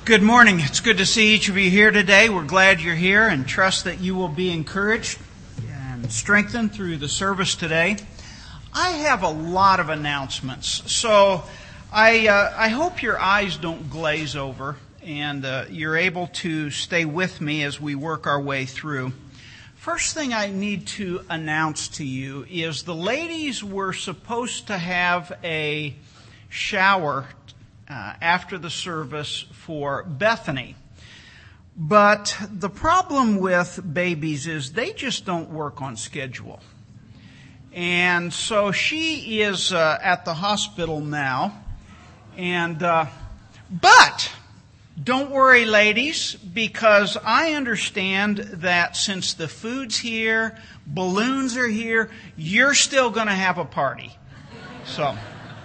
Good morning. It's good to see each of you here today. We're glad you're here and trust that you will be encouraged and strengthened through the service today. I have a lot of announcements, so I hope your eyes don't glaze over and you're able to stay with me as we work our way through. First thing I need to announce to you is the ladies were supposed to have a shower after the service for Bethany. But the problem with babies is they just don't work on schedule. And so she is at the hospital now. And but don't worry, ladies, because I understand that since the food's here, balloons are here, you're still going to have a party. So,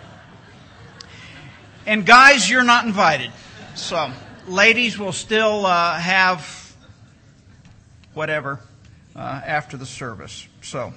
and guys, you're not invited. So, ladies will still have whatever after the service. So,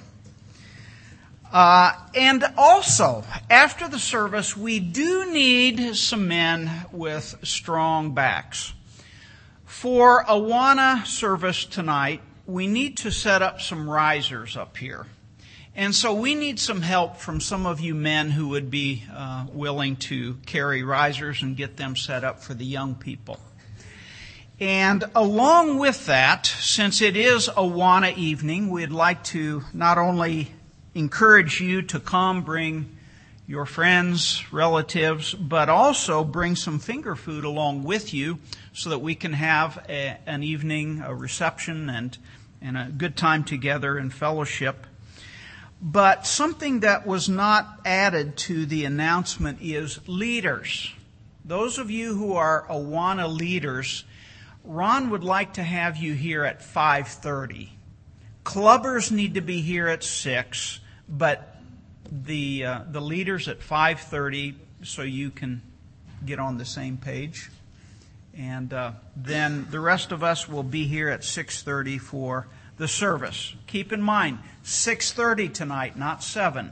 and also, after the service, we do need some men with strong backs. For Awana service tonight, we need to set up some risers up here. And so we need some help from some of you men who would be willing to carry risers and get them set up for the young people. And along with that, since it is Awana evening, we'd like to not only encourage you to come, bring your friends, relatives, but also bring some finger food along with you so that we can have an evening, a reception, and a good time together in fellowship. But something that was not added to the announcement is leaders. Those of you who are Awana leaders, Ron would like to have you here at 5:30. Clubbers need to be here at 6, but the leaders at 5:30 so you can get on the same page. And then the rest of us will be here at 6:30 for the service. Keep in mind, 6:30 tonight, not 7.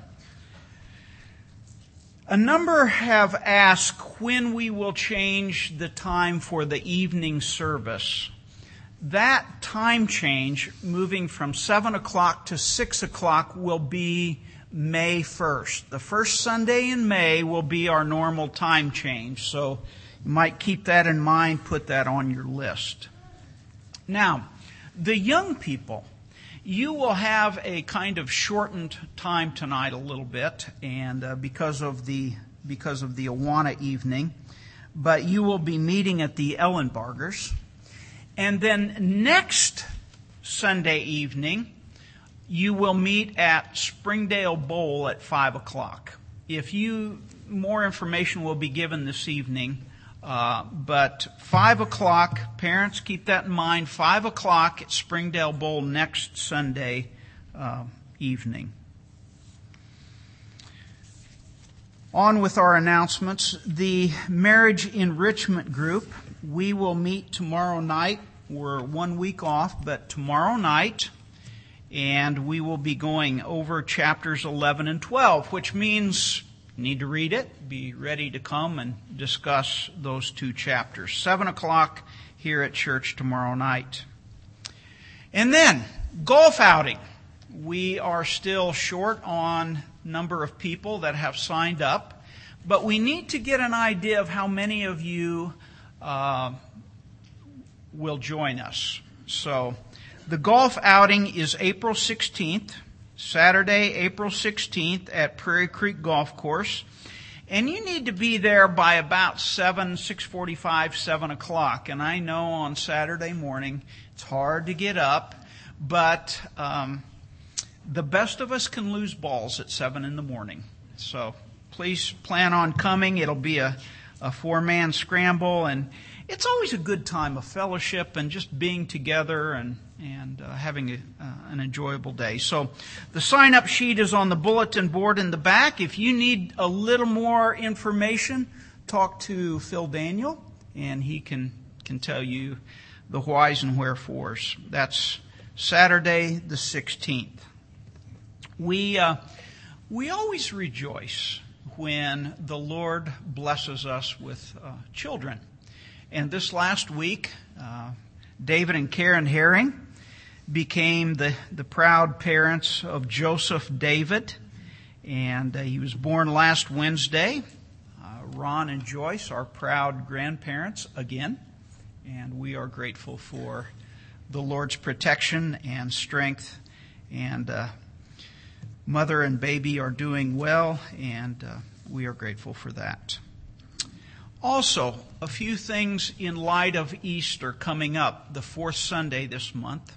A number have asked when we will change the time for the evening service. That time change, moving from 7 o'clock to 6 o'clock, will be May 1st. The first Sunday in May will be our normal time change. So you might keep that in mind, put that on your list. Now, the young people, you will have a kind of shortened time tonight a little bit, and because of the Awana evening, but you will be meeting at the Ellenbargers. And then next Sunday evening, you will meet at Springdale Bowl at 5 o'clock. More information will be given this evening. But 5 o'clock, parents, keep that in mind, 5 o'clock at Springdale Bowl next Sunday evening. On with our announcements. The Marriage Enrichment Group, we will meet tomorrow night. We're 1 week off, but tomorrow night, and we will be going over chapters 11 and 12, which means need to read it, be ready to come and discuss those two chapters. 7 o'clock here at church tomorrow night. And then, golf outing. We are still short on number of people that have signed up, but we need to get an idea of how many of you will join us. So, the golf outing is April 16th. Saturday, April 16th at Prairie Creek Golf Course. And you need to be there by about 6:45, 7 o'clock. And I know on Saturday morning it's hard to get up, but the best of us can lose balls at 7 in the morning. So please plan on coming. It'll be a 4-man scramble, and it's always a good time of fellowship and just being together and having an enjoyable day. So the sign-up sheet is on the bulletin board in the back. If you need a little more information, talk to Phil Daniel, and he can tell you the whys and wherefores. That's Saturday the 16th. We always rejoice when the Lord blesses us with children. And this last week, David and Karen Herring became the proud parents of Joseph David. And he was born last Wednesday. Ron and Joyce are proud grandparents again. And we are grateful for the Lord's protection and strength. And mother and baby are doing well, and we are grateful for that. Also, a few things in light of Easter coming up, the fourth Sunday this month.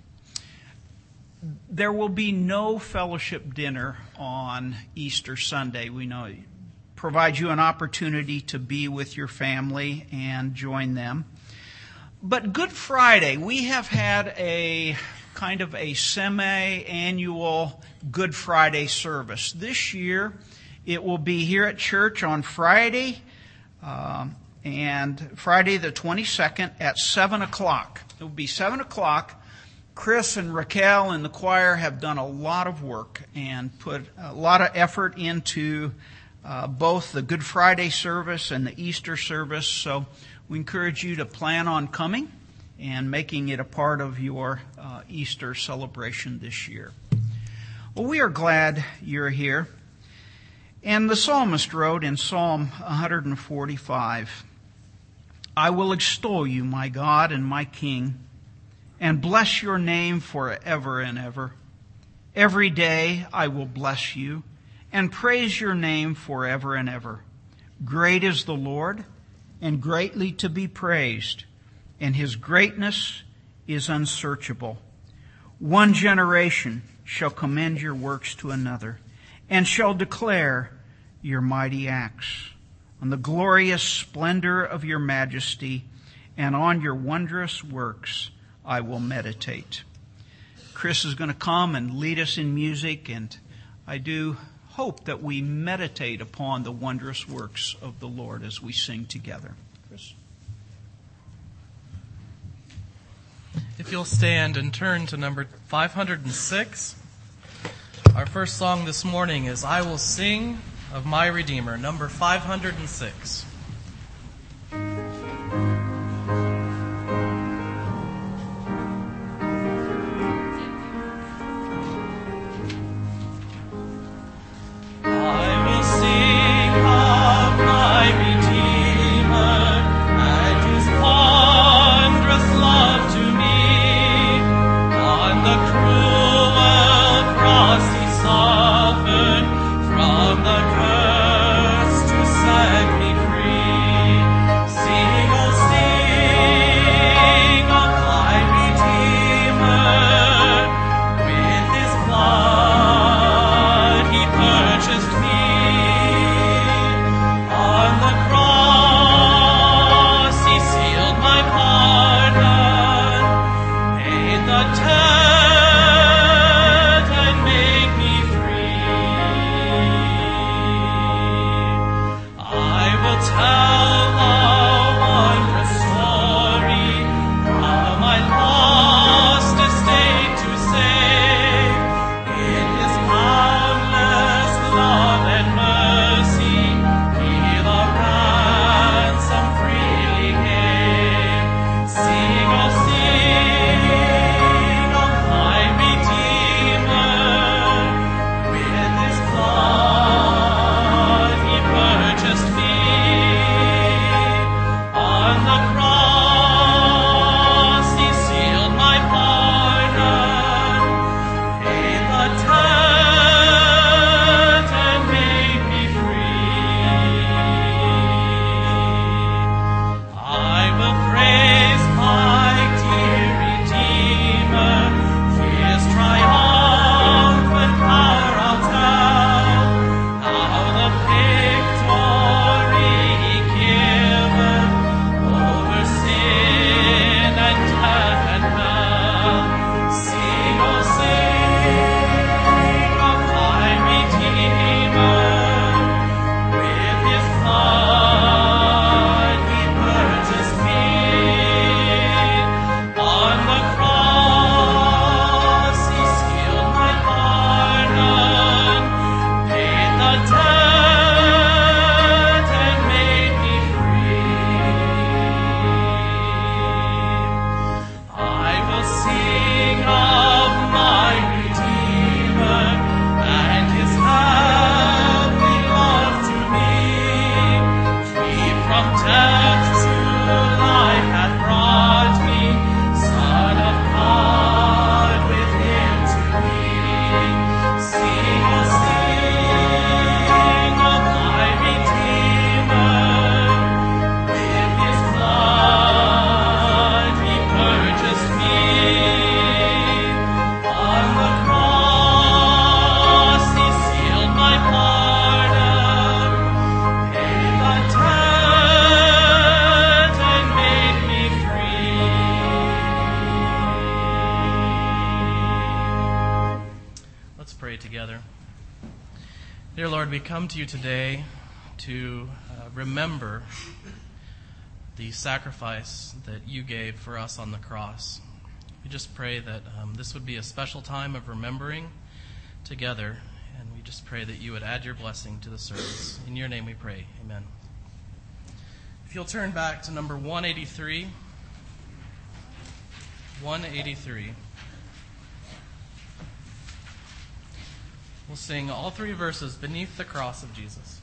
There will be no fellowship dinner on Easter Sunday. We know it provides you an opportunity to be with your family and join them. But Good Friday, we have had a kind of a semi-annual Good Friday service. This year, it will be here at church on Friday, and Friday the 22nd at 7 o'clock. It will be 7 o'clock. Chris and Raquel and the choir have done a lot of work and put a lot of effort into both the Good Friday service and the Easter service. So we encourage you to plan on coming and making it a part of your Easter celebration this year. Well, we are glad you're here. And the psalmist wrote in Psalm 145, "I will extol you, my God and my King, and bless your name forever and ever. Every day I will bless you and praise your name forever and ever. Great is the Lord, and greatly to be praised, and his greatness is unsearchable. One generation shall commend your works to another, and shall declare your mighty acts. On the glorious splendor of your majesty, and on your wondrous works I will meditate." Chris is going to come and lead us in music, and I do hope that we meditate upon the wondrous works of the Lord as we sing together. Chris? If you'll stand and turn to number 506. Our first song this morning is "I Will Sing of My Redeemer," number 506. From the curse to set me free. together. Dear Lord, we come to you today to remember the sacrifice that you gave for us on the cross. We just pray that this would be a special time of remembering together, and we just pray that you would add your blessing to the service. In your name we pray. Amen. If you'll turn back to number 183. 183. We'll sing all three verses, Beneath the Cross of Jesus.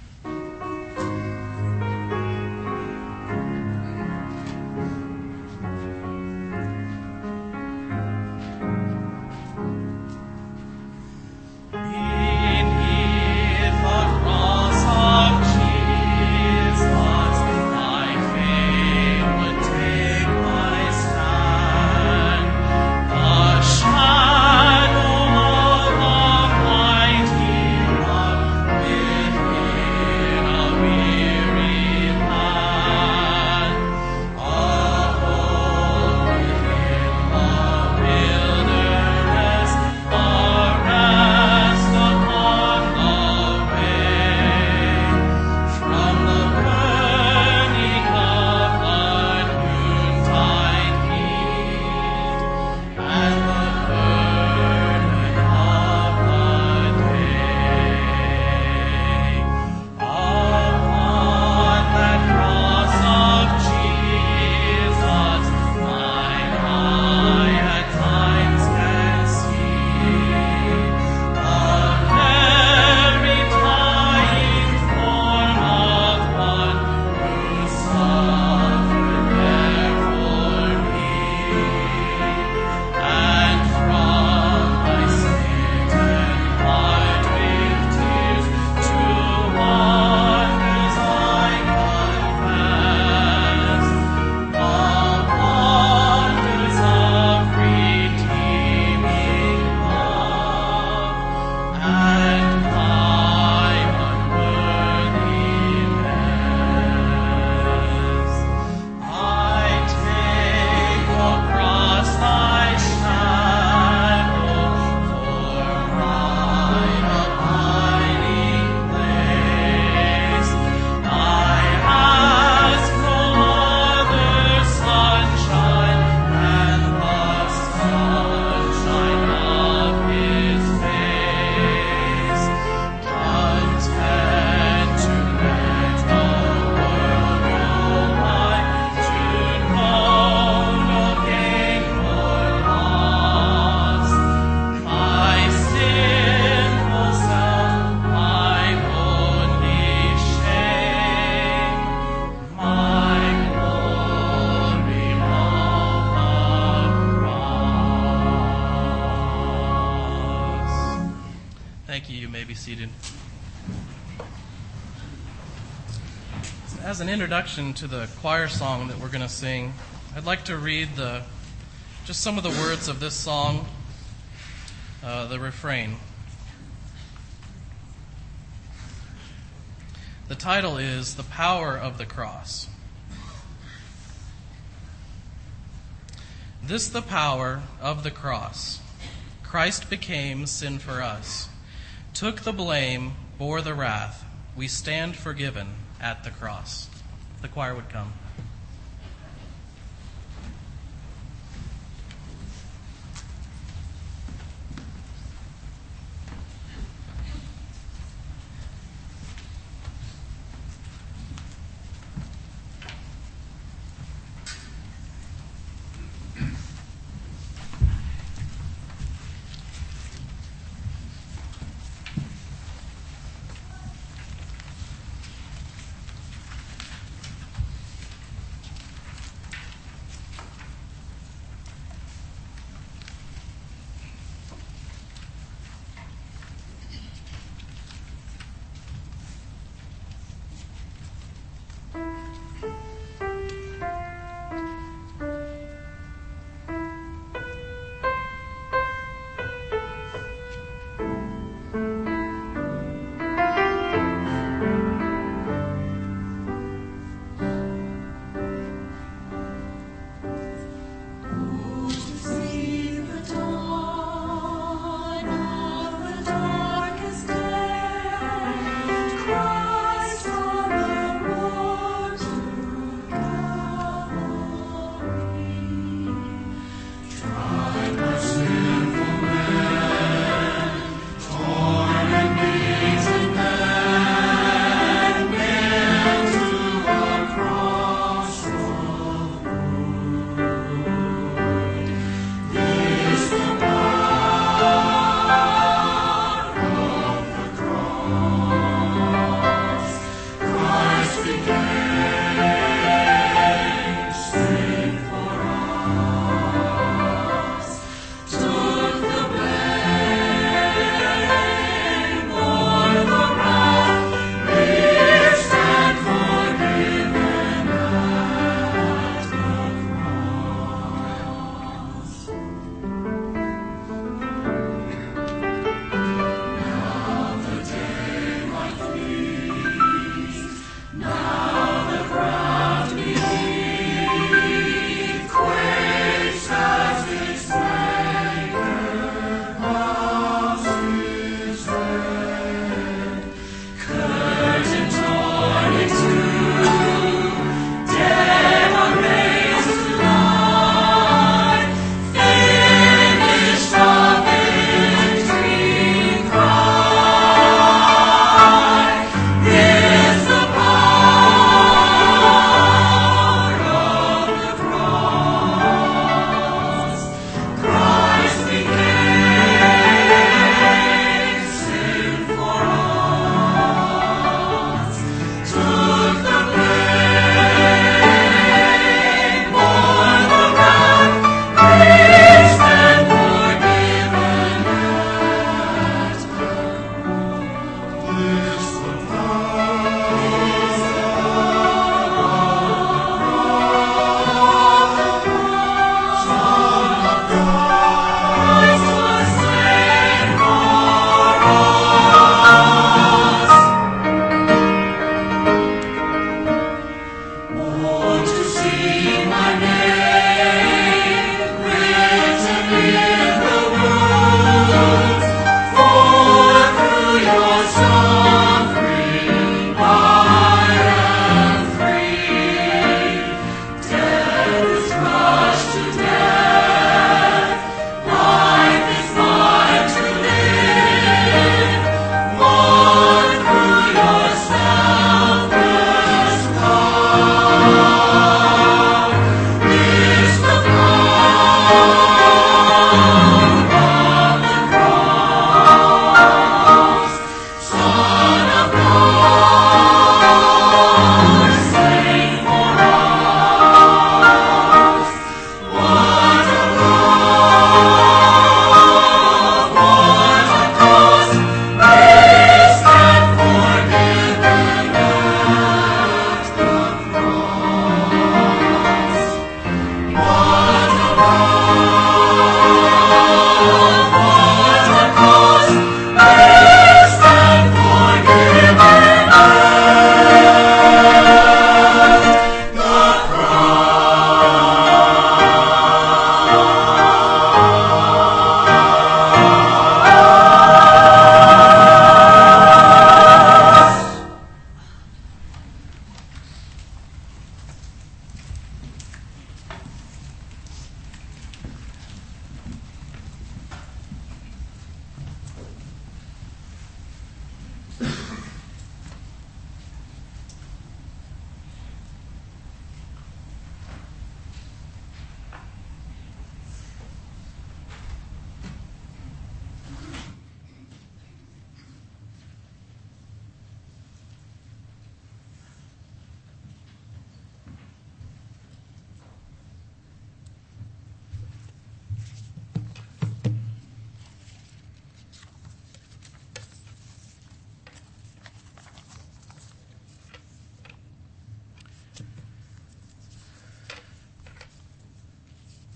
As an introduction to the choir song that we're going to sing, I'd like to read just some of the words of this song, the refrain. The title is The Power of the Cross. This the power of the cross. Christ became sin for us, took the blame, bore the wrath. We stand forgiven at the cross. The choir would come.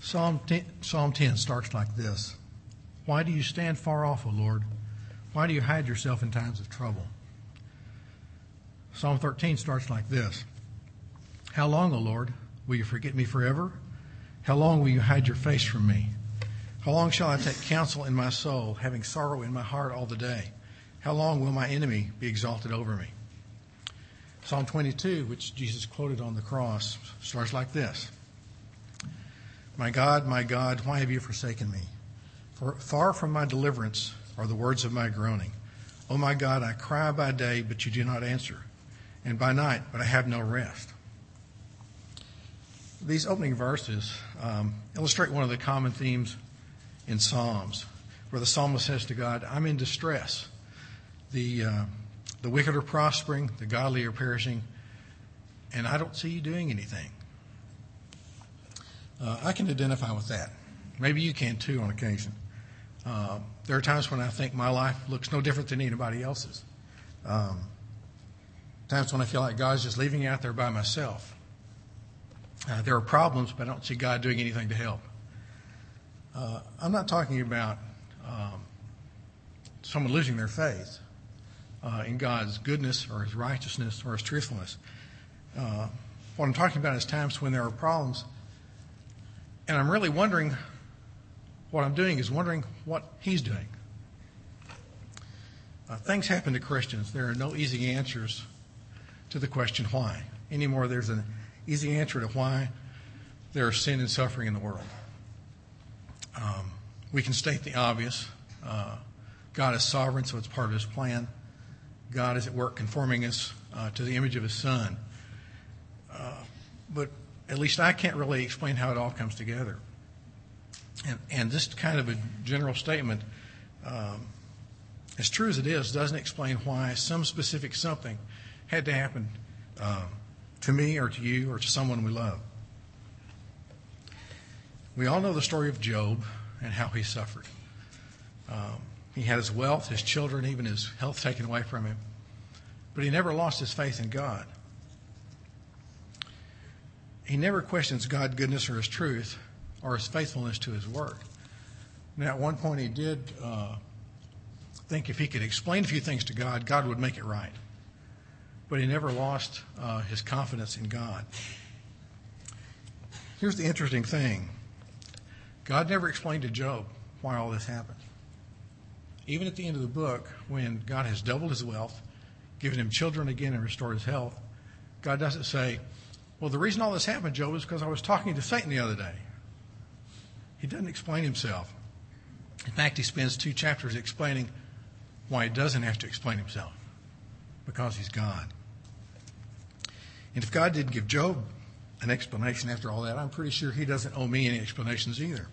Psalm 10 starts like this. Why do you stand far off, O Lord? Why do you hide yourself in times of trouble? Psalm 13 starts like this. How long, O Lord, will you forget me forever? How long will you hide your face from me? How long shall I take counsel in my soul, having sorrow in my heart all the day? How long will my enemy be exalted over me? Psalm 22, which Jesus quoted on the cross, starts like this. My God, why have you forsaken me? For far from my deliverance are the words of my groaning. O my God, I cry by day, but you do not answer, and by night, but I have no rest. These opening verses illustrate one of the common themes in Psalms, where the psalmist says to God, I'm in distress. The wicked are prospering, the godly are perishing, and I don't see you doing anything. I can identify with that. Maybe you can too on occasion. There are times when I think my life looks no different than anybody else's. Times when I feel like God's just leaving me out there by myself. There are problems, but I don't see God doing anything to help. I'm not talking about someone losing their faith in God's goodness or His righteousness or His truthfulness. What I'm talking about is times when there are problems, and I'm really wondering, what I'm doing is wondering what He's doing. Things happen to Christians. There are no easy answers to the question why. Anymore, there's an easy answer to why there is sin and suffering in the world. We can state the obvious. God is sovereign, so it's part of His plan. God is at work conforming us to the image of His Son. But at least I can't really explain how it all comes together. And this kind of a general statement, as true as it is, doesn't explain why some specific something had to happen to me or to you or to someone we love. We all know the story of Job and how he suffered. He had his wealth, his children, even his health taken away from him. But he never lost his faith in God. He never questions God's goodness or His truth or His faithfulness to His word. Now, at one point he did think if he could explain a few things to God, God would make it right. But he never lost his confidence in God. Here's the interesting thing. God never explained to Job why all this happened. Even at the end of the book, when God has doubled his wealth, given him children again, and restored his health, God doesn't say, well, the reason all this happened, Job, is because I was talking to Satan the other day. He doesn't explain himself. In fact, he spends 2 chapters explaining why he doesn't have to explain himself. Because He's God. And if God didn't give Job an explanation after all that, I'm pretty sure He doesn't owe me any explanations either.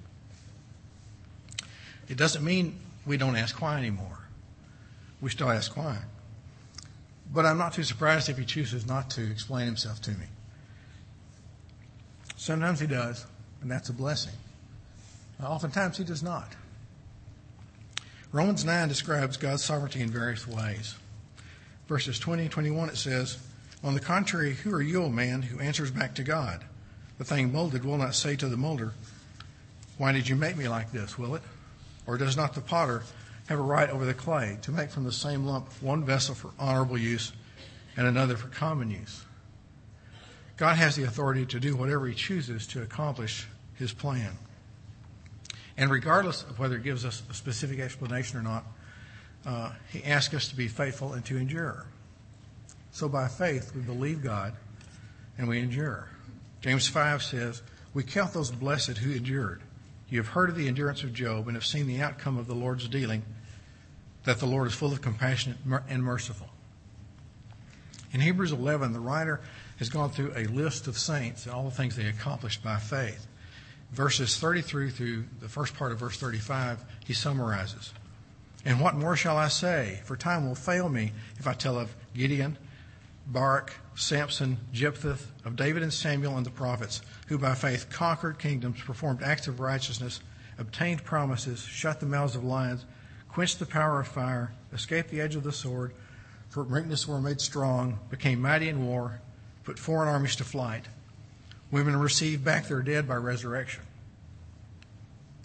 It doesn't mean we don't ask why anymore. We still ask why. But I'm not too surprised if He chooses not to explain Himself to me. Sometimes He does, and that's a blessing. Oftentimes He does not. Romans 9 describes God's sovereignty in various ways. Verses 20 and 21, it says, on the contrary, who are you, O man, who answers back to God? The thing molded will not say to the molder, why did you make me like this, will it? Or does not the potter have a right over the clay to make from the same lump one vessel for honorable use and another for common use? God has the authority to do whatever He chooses to accomplish His plan. And regardless of whether He gives us a specific explanation or not, He asks us to be faithful and to endure. So by faith, we believe God and we endure. James 5 says, we count those blessed who endured. You have heard of the endurance of Job and have seen the outcome of the Lord's dealing, that the Lord is full of compassion and merciful. In Hebrews 11, the writer has gone through a list of saints and all the things they accomplished by faith. Verses 33 through the first part of verse 35, he summarizes. And what more shall I say? For time will fail me if I tell of Gideon, Barak, Samson, Jephthah, of David and Samuel and the prophets, who by faith conquered kingdoms, performed acts of righteousness, obtained promises, shut the mouths of lions, quenched the power of fire, escaped the edge of the sword, for weakness were made strong, became mighty in war, put foreign armies to flight. Women received back their dead by resurrection.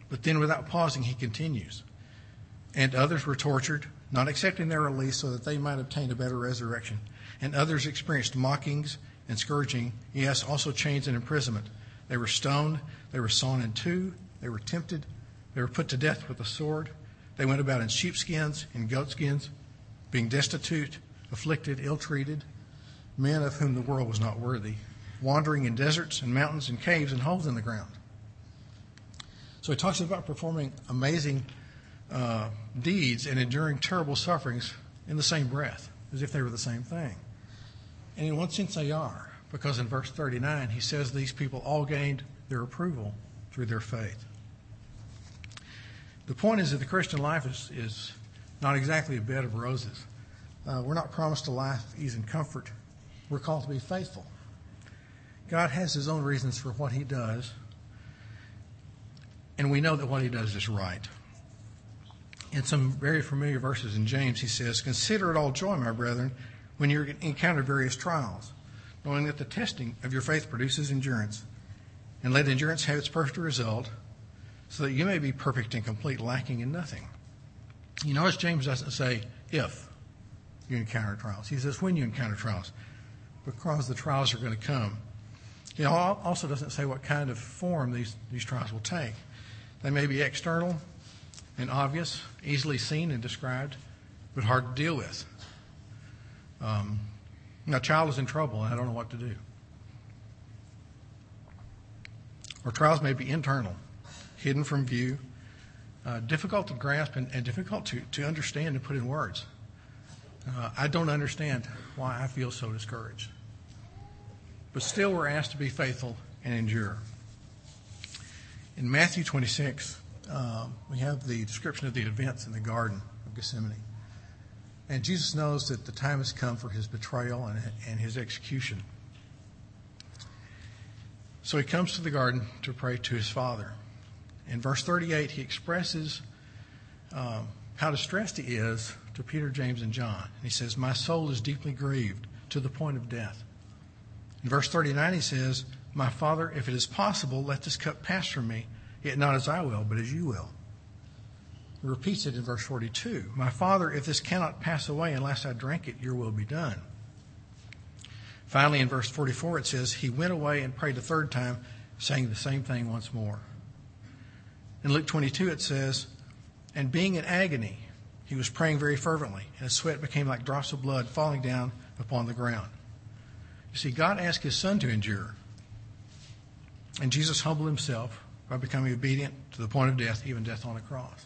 But then without pausing, he continues. And others were tortured, not accepting their release so that they might obtain a better resurrection. And others experienced mockings and scourging, yes, also chains and imprisonment. They were stoned, they were sawn in two, they were tempted, they were put to death with a sword. They went about in sheepskins, in goatskins, being destitute, afflicted, ill-treated, men of whom the world was not worthy, wandering in deserts and mountains and caves and holes in the ground. So he talks about performing amazing deeds and enduring terrible sufferings in the same breath, as if they were the same thing. And in one sense they are, because in verse 39 he says these people all gained their approval through their faith. The point is that the Christian life is not exactly a bed of roses. We're not promised a life of ease and comfort. We're called to be faithful. God has his own reasons for what he does, and we know that what he does is right. In some very familiar verses in James, he says, "Consider it all joy, my brethren, when you encounter various trials, knowing that the testing of your faith produces endurance. And let endurance have its perfect result, so that you may be perfect and complete, lacking in nothing." You notice James doesn't say if you encounter trials. He says when you encounter trials, because the trials are going to come. He also doesn't say what kind of form these trials will take. They may be external and obvious, easily seen and described, but hard to deal with. A child is in trouble and I don't know what to do. Or trials may be internal, hidden from view, difficult to grasp and difficult to understand and put in words. I don't understand why I feel so discouraged. But still we're asked to be faithful and endure. In Matthew 26, we have the description of the events in the Garden of Gethsemane. And Jesus knows that the time has come for his betrayal and his execution. So he comes to the garden to pray to his Father. In verse 38, he expresses how distressed he is to Peter, James, and John. And he says, "My soul is deeply grieved to the point of death." In verse 39, he says, "My Father, if it is possible, let this cup pass from me, yet not as I will, but as you will." He repeats it in verse 42. "My Father, if this cannot pass away unless I drink it, your will be done." Finally, in verse 44, it says, "He went away and prayed a third time, saying the same thing once more." In Luke 22, it says, "And being in agony, he was praying very fervently, and his sweat became like drops of blood falling down upon the ground." You see, God asked his Son to endure. And Jesus humbled himself by becoming obedient to the point of death, even death on a cross.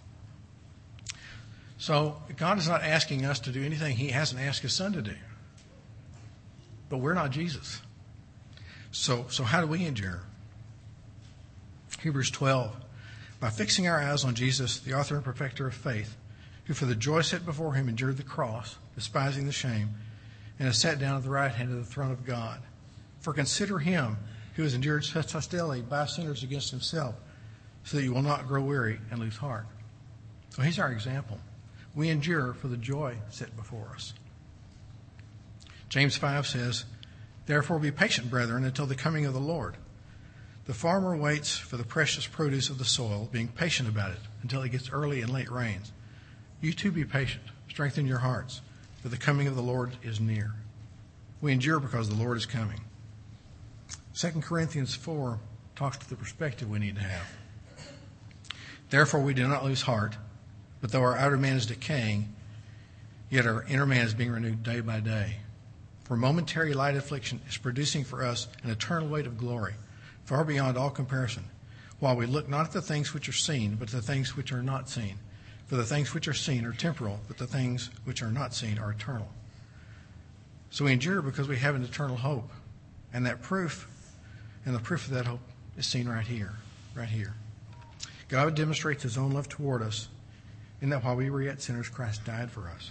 So God is not asking us to do anything he hasn't asked his Son to do. But we're not Jesus. So how do we endure? Hebrews 12. "By fixing our eyes on Jesus, the author and perfecter of faith, who for the joy set before him endured the cross, despising the shame, and has sat down at the right hand of the throne of God. For consider him who has endured such hostility by sinners against himself, so that you will not grow weary and lose heart." So he's our example. We endure for the joy set before us. James 5 says, "Therefore be patient, brethren, until the coming of the Lord. The farmer waits for the precious produce of the soil, being patient about it until it gets early and late rains. You too be patient. Strengthen your hearts, for the coming of the Lord is near." We endure because the Lord is coming. 2 Corinthians 4 talks to the perspective we need to have. "Therefore we do not lose heart, but though our outer man is decaying, yet our inner man is being renewed day by day. For momentary light affliction is producing for us an eternal weight of glory, far beyond all comparison, while we look not at the things which are seen, but at the things which are not seen. For the things which are seen are temporal, but the things which are not seen are eternal." So we endure because we have an eternal hope. And the proof of that hope is seen right here. God demonstrates his own love toward us in that while we were yet sinners, Christ died for us.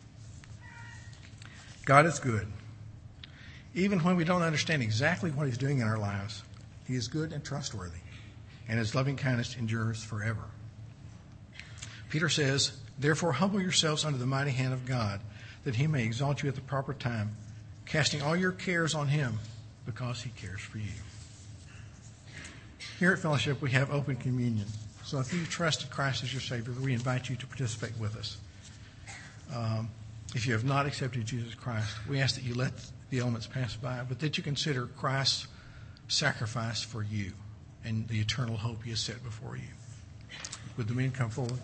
God is good. Even when we don't understand exactly what he's doing in our lives, he is good and trustworthy, and his loving kindness endures forever. Peter says, "Therefore humble yourselves under the mighty hand of God, that he may exalt you at the proper time, casting all your cares on him, because he cares for you." Here at Fellowship, we have open communion. So if you trusted Christ as your Savior, we invite you to participate with us. If you have not accepted Jesus Christ, we ask that you let the elements pass by, but that you consider Christ's sacrifice for you and the eternal hope He has set before you. Would the men come forward?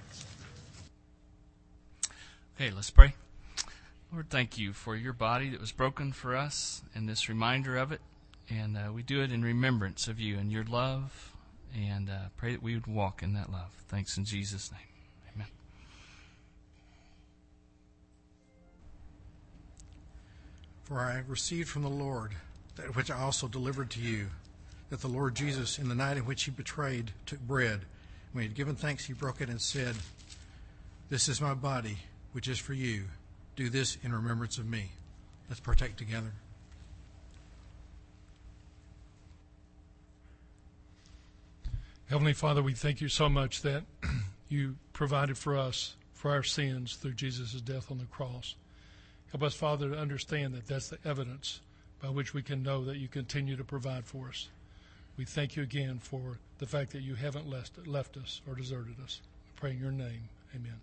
Okay, let's pray. Lord, thank you for your body that was broken for us and this reminder of it. And we do it in remembrance of you and your love. And pray that we would walk in that love. Thanks in Jesus' name. Amen. For I received from the Lord that which I also delivered to you, that the Lord Jesus, in the night in which He betrayed, took bread. When He had given thanks, He broke it and said, "This is my body, which is for you. Do this in remembrance of me." Let's partake together. Heavenly Father, we thank you so much that you provided for us for our sins through Jesus' death on the cross. Help us, Father, to understand that that's the evidence by which we can know that you continue to provide for us. We thank you again for the fact that you haven't left us or deserted us. We pray in your name. Amen.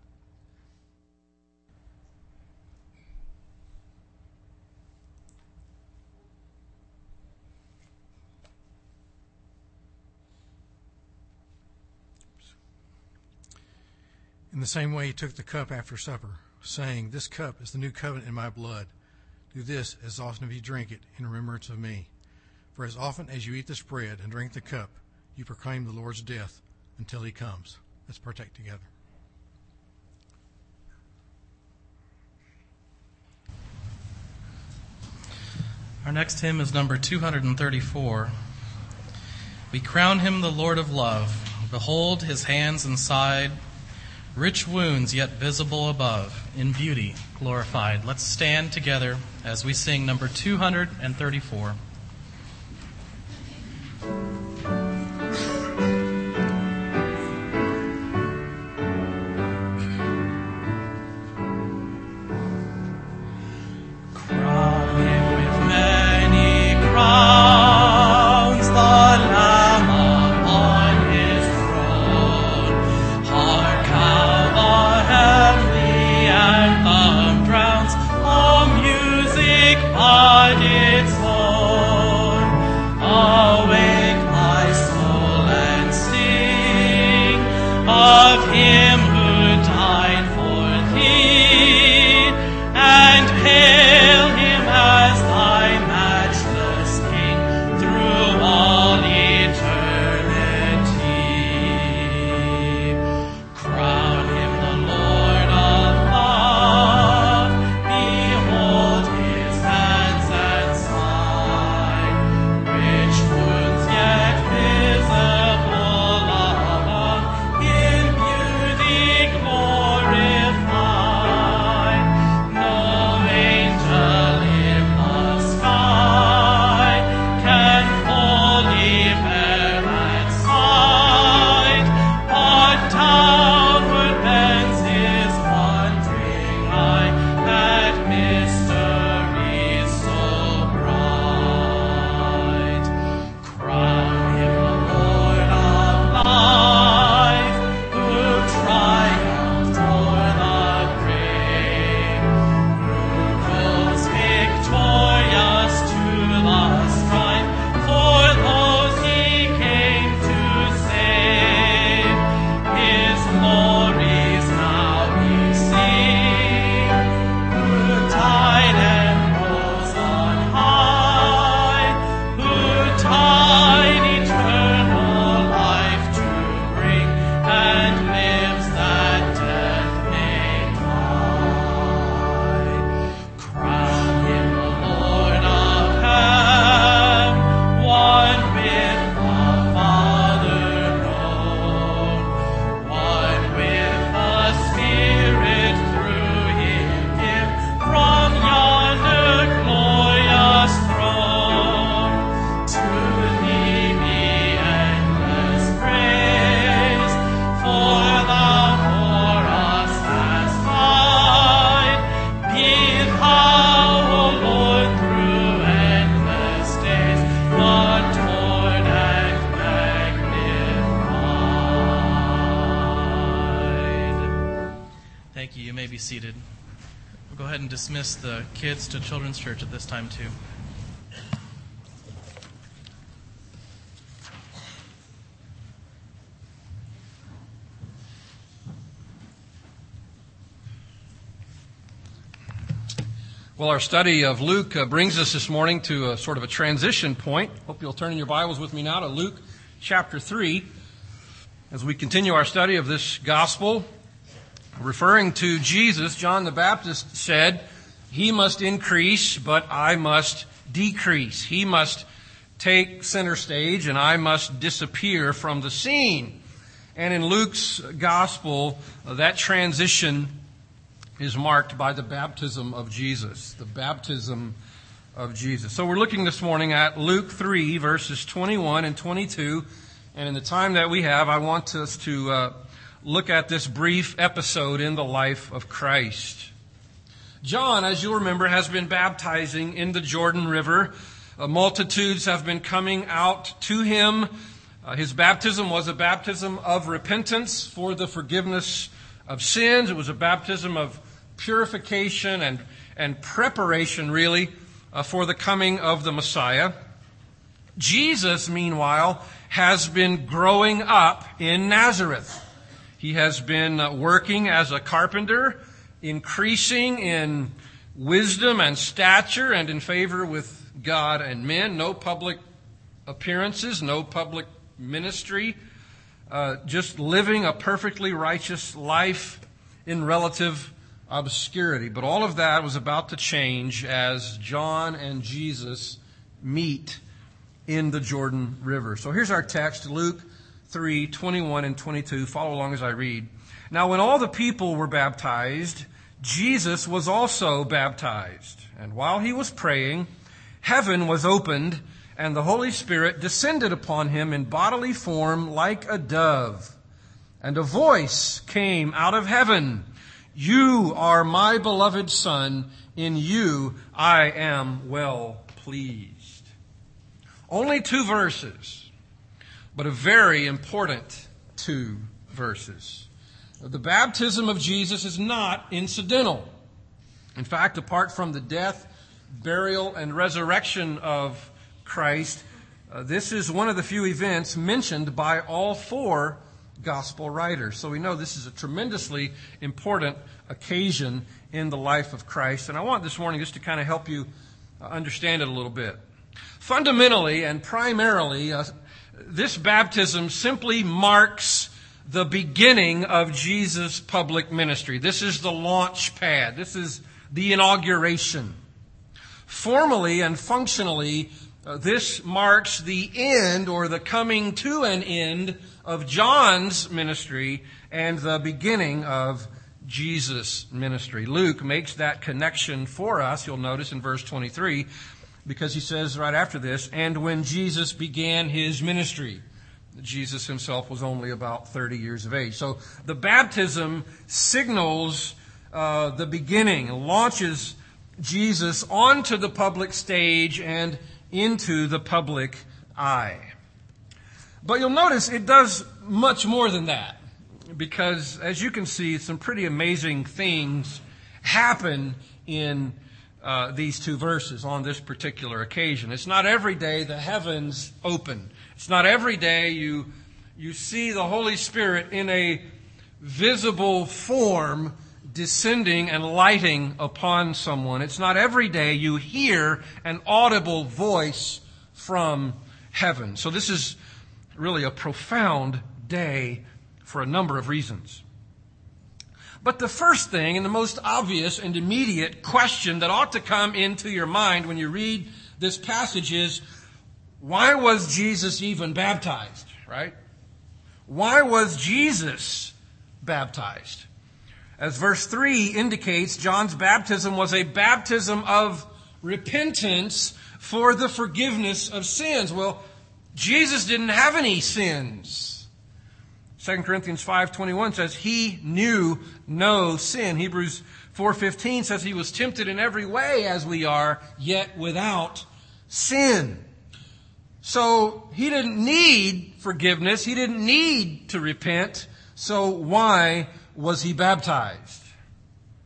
In the same way He took the cup after supper, saying, "This cup is the new covenant in my blood. Do this as often as you drink it in remembrance of me. For as often as you eat this bread and drink the cup, you proclaim the Lord's death until He comes." Let's partake together. Our next hymn is number 234. We crown Him the Lord of love. Behold His hands and side, rich wounds yet visible above, in beauty glorified. Let's stand together as we sing number 234. But its soul may be seated. We'll go ahead and dismiss the kids to Children's Church at this time, too. Well, our study of Luke brings us this morning to a sort of a transition point. Hope you'll turn in your Bibles with me now to Luke chapter 3 as we continue our study of this gospel. Referring to Jesus, John the Baptist said, "He must increase, but I must decrease. He must take center stage, and I must disappear from the scene." And in Luke's gospel, that transition is marked by the baptism of Jesus. The baptism of Jesus. So we're looking this morning at Luke 3, verses 21 and 22. And in the time that we have, I want us to look at this brief episode in the life of Christ. John, as you'll remember, has been baptizing in the Jordan River. Multitudes have been coming out to him. His baptism was a baptism of repentance for the forgiveness of sins. It was a baptism of purification and preparation, really, for the coming of the Messiah. Jesus, meanwhile, has been growing up in Nazareth. He has been working as a carpenter, increasing in wisdom and stature and in favor with God and men. No public appearances, no public ministry, just living a perfectly righteous life in relative obscurity. But all of that was about to change as John and Jesus meet in the Jordan River. So here's our text, Luke 3, 21 and 22. Follow along as I read. "Now when all the people were baptized, Jesus was also baptized. And while he was praying, heaven was opened, and the Holy Spirit descended upon him in bodily form like a dove. And a voice came out of heaven, 'You are my beloved Son, in you I am well pleased.'" Only 2 verses, but a very important 2 verses. The baptism of Jesus is not incidental. In fact, apart from the death, burial, and resurrection of Christ, this is one of the few events mentioned by all 4 gospel writers. So we know this is a tremendously important occasion in the life of Christ. And I want this morning just to kind of help you understand it a little bit. Fundamentally and primarily, this baptism simply marks the beginning of Jesus' public ministry. This is the launch pad. This is the inauguration. Formally and functionally, this marks the end or the coming to an end of John's ministry and the beginning of Jesus' ministry. Luke makes that connection for us, you'll notice in verse 23, because he says right after this, "And when Jesus began his ministry." Jesus himself was only about 30 years of age. So the baptism signals the beginning, launches Jesus onto the public stage and into the public eye. But you'll notice it does much more than that, because as you can see, some pretty amazing things happen in these 2 verses on this particular occasion. It's not every day the heavens open. It's not every day you see the Holy Spirit in a visible form descending and lighting upon someone. It's not every day you hear an audible voice from heaven. So this is really a profound day for a number of reasons. But the first thing and the most obvious and immediate question that ought to come into your mind when you read this passage is, why was Jesus even baptized, right? Why was Jesus baptized? As verse 3 indicates, John's baptism was a baptism of repentance for the forgiveness of sins. Well, Jesus didn't have any sins. 2 Corinthians 5:21 says he knew no sin. Hebrews 4:15 says he was tempted in every way as we are, yet without sin. So he didn't need forgiveness. He didn't need to repent. So why was he baptized?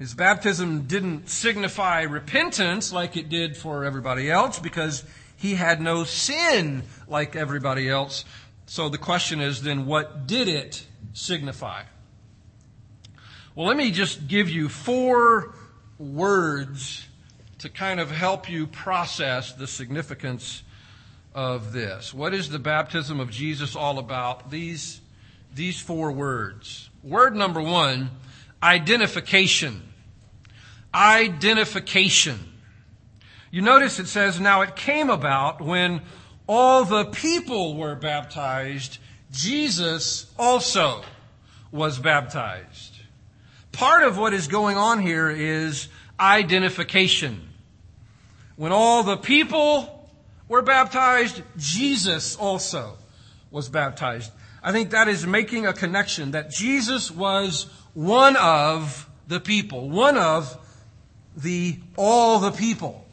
His baptism didn't signify repentance like it did for everybody else because he had no sin like everybody else. So the question is then, what did it signify? Well, let me just give you 4 words to kind of help you process the significance of this. What is the baptism of Jesus all about? These 4 words. Word number 1, identification. Identification. You notice it says, now it came about when all the people were baptized, Jesus also was baptized. Part of what is going on here is identification. When all the people were baptized, Jesus also was baptized. I think that is making a connection that Jesus was one of the people, one of all the people.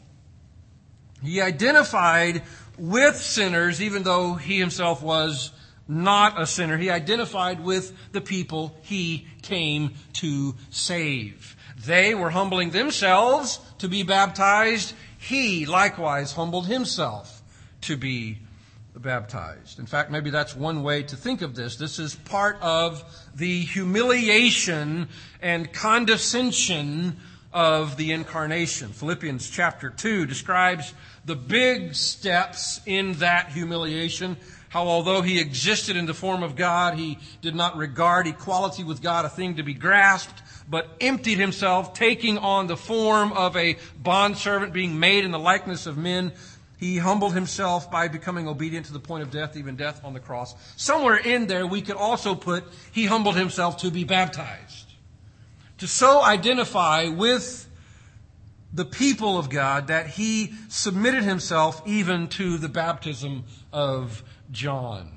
He identified with sinners, even though he himself was not a sinner. He identified with the people he came to save. They were humbling themselves to be baptized. He likewise humbled himself to be baptized. In fact, maybe that's one way to think of this. This is part of the humiliation and condescension of the incarnation. Philippians chapter 2 describes the big steps in that humiliation. How although he existed in the form of God, he did not regard equality with God a thing to be grasped, but emptied himself, taking on the form of a bondservant, being made in the likeness of men. He humbled himself by becoming obedient to the point of death, even death on the cross. Somewhere in there we could also put, he humbled himself to be baptized. To so identify with the people of God that he submitted himself even to the baptism of John.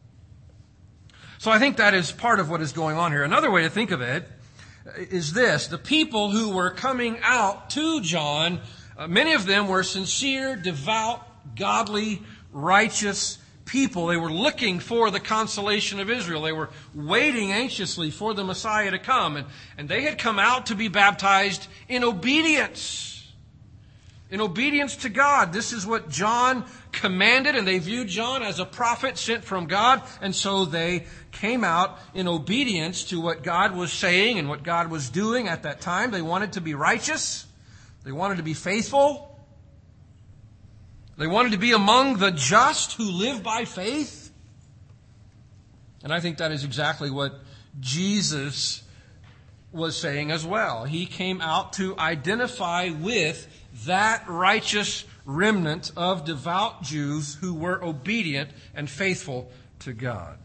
So I think that is part of what is going on here. Another way to think of it is this. The people who were coming out to John, many of them were sincere, devout, godly, righteous people. They were looking for the consolation of Israel. They were waiting anxiously for the Messiah to come. And they had come out to be baptized in obedience. In obedience to God. This is what John commanded, and they viewed John as a prophet sent from God. And so they came out in obedience to what God was saying and what God was doing at that time. They wanted to be righteous. They wanted to be faithful. They wanted to be among the just who live by faith. And I think that is exactly what Jesus was saying as well. He came out to identify with that righteous remnant of devout Jews who were obedient and faithful to God.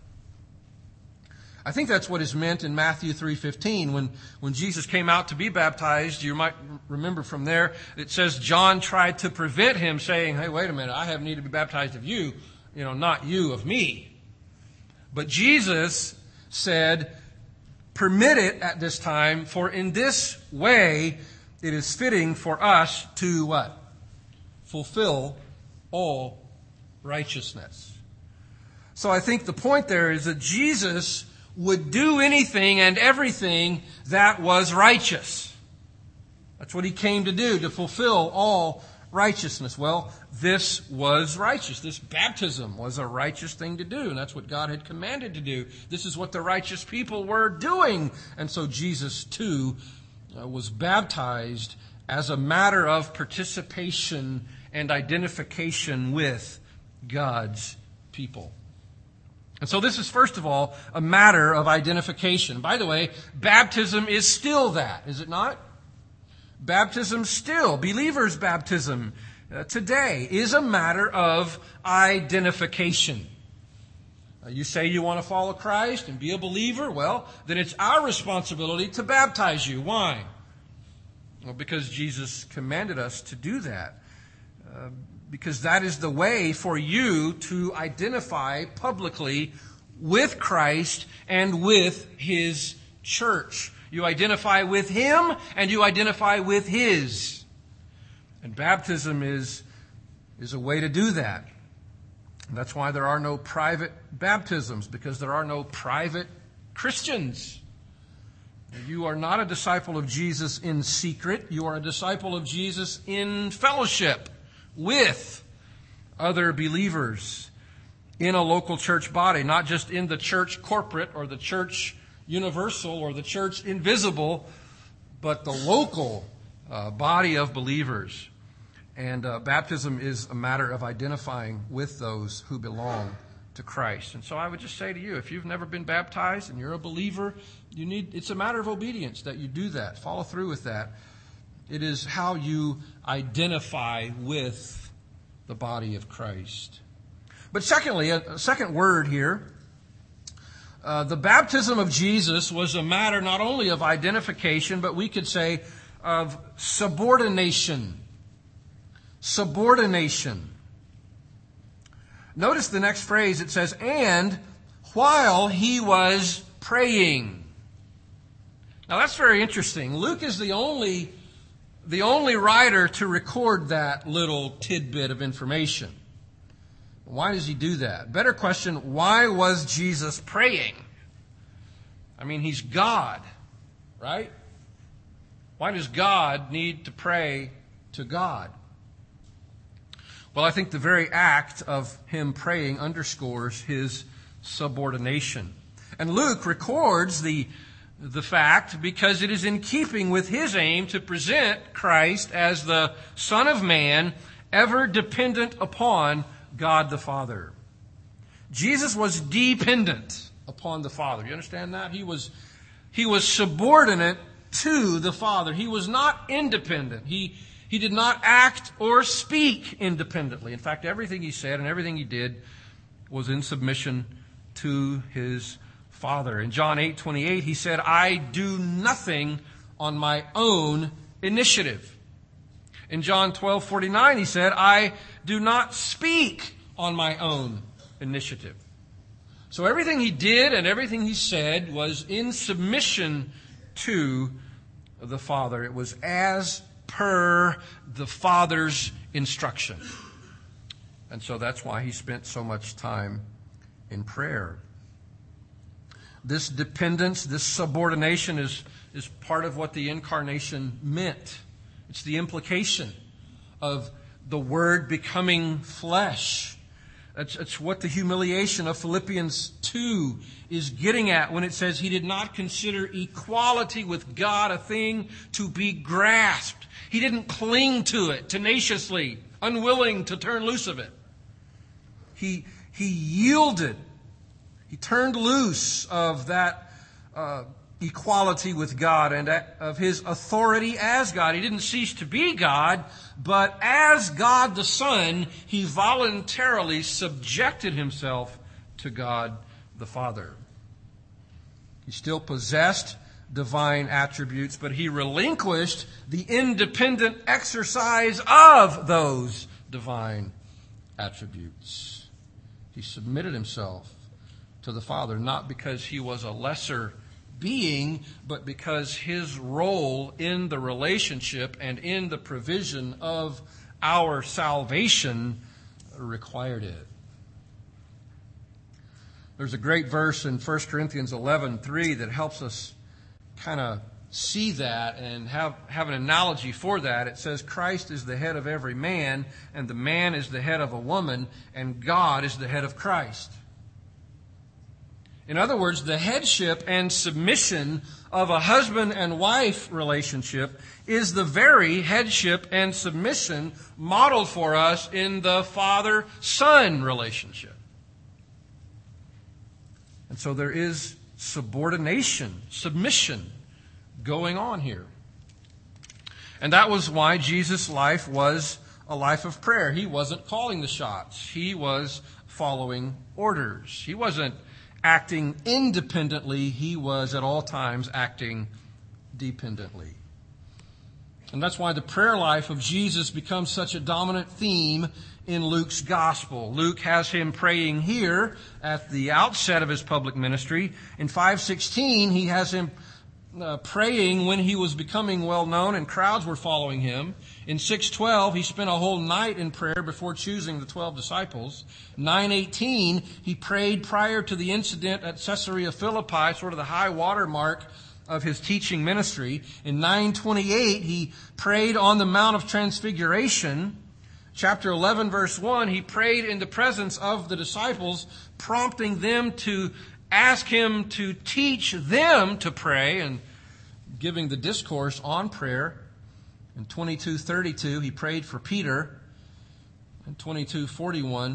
I think that's what is meant in Matthew 3:15 when Jesus came out to be baptized. You might remember from there, it says John tried to prevent him, saying, hey, wait a minute, I have need to be baptized of you, not you of me. But Jesus said, permit it at this time, for in this way it is fitting for us to what? Fulfill all righteousness. So I think the point there is that Jesus would do anything and everything that was righteous. That's what he came to do, to fulfill all righteousness. Well, this was righteous. This baptism was a righteous thing to do, and that's what God had commanded to do. This is what the righteous people were doing. And so Jesus, too, was baptized as a matter of participation and identification with God's people. And so this is, first of all, a matter of identification. By the way, baptism is still that, is it not? Baptism still, believers' baptism today is a matter of identification. You say you want to follow Christ and be a believer? Well, then it's our responsibility to baptize you. Why? Well, because Jesus commanded us to do that. Because that is the way for you to identify publicly with Christ and with His church. You identify with Him and you identify with His. And baptism is a way to do that. And that's why there are no private baptisms, because there are no private Christians. You are not a disciple of Jesus in secret. You are a disciple of Jesus in fellowship with other believers in a local church body, not just in the church corporate or the church universal or the church invisible, but the local body of believers. And baptism is a matter of identifying with those who belong to Christ. And so I would just say to you, if you've never been baptized and you're a believer, it's a matter of obedience that you do that. Follow through with that. It is how you identify with the body of Christ. But secondly, a second word here, the baptism of Jesus was a matter not only of identification, but we could say of subordination. Subordination. Notice the next phrase. It says, and while he was praying. Now that's very interesting. Luke is the only writer to record that little tidbit of information. Why does he do that? Better question, why was Jesus praying? I mean, he's God, right? Why does God need to pray to God? Well, I think the very act of him praying underscores his subordination. And Luke records the fact because it is in keeping with his aim to present Christ as the Son of Man, ever dependent upon God the Father. Jesus was dependent upon the Father. You understand that? He was subordinate to the Father. He was not independent. He did not act or speak independently. In fact, everything he said and everything he did was in submission to his Father. In John 8:28, he said, I do nothing on my own initiative. In John 12:49, he said, I do not speak on my own initiative. So everything he did and everything he said was in submission to the Father. It was as per the Father's instruction. And so that's why he spent so much time in prayer. This dependence, this subordination is part of what the incarnation meant. It's the implication of the Word becoming flesh. It's what the humiliation of Philippians 2 is getting at when it says he did not consider equality with God a thing to be grasped. He didn't cling to it tenaciously, unwilling to turn loose of it. He yielded. He turned loose of that equality with God and of his authority as God. He didn't cease to be God, but as God the Son, he voluntarily subjected himself to God the Father. He still possessed divine attributes, but he relinquished the independent exercise of those divine attributes. He submitted himself to the Father, not because he was a lesser being, but because his role in the relationship and in the provision of our salvation required it. There's a great verse in 1 Corinthians 11:3 that helps us kind of see that and have an analogy for that. It says, Christ is the head of every man, and the man is the head of a woman, and God is the head of Christ. In other words, the headship and submission of a husband and wife relationship is the very headship and submission modeled for us in the father-son relationship. And so there is subordination, submission going on here. And that was why Jesus' life was a life of prayer. He wasn't calling the shots. He was following orders. He wasn't acting independently. He was at all times acting dependently. And that's why the prayer life of Jesus becomes such a dominant theme in Luke's gospel. Luke has him praying here at the outset of his public ministry. In 5:16, he has him praying when he was becoming well known and crowds were following him. In 6:12, he spent a whole night in prayer before choosing the 12 disciples. 9:18, he prayed prior to the incident at Caesarea Philippi, sort of the high water mark of his teaching ministry. In 9:28, he prayed on the Mount of Transfiguration. Chapter 11, verse 1, he prayed in the presence of the disciples, prompting them to ask him to teach them to pray and giving the discourse on prayer. In 22:32, he prayed for Peter. In 22:41,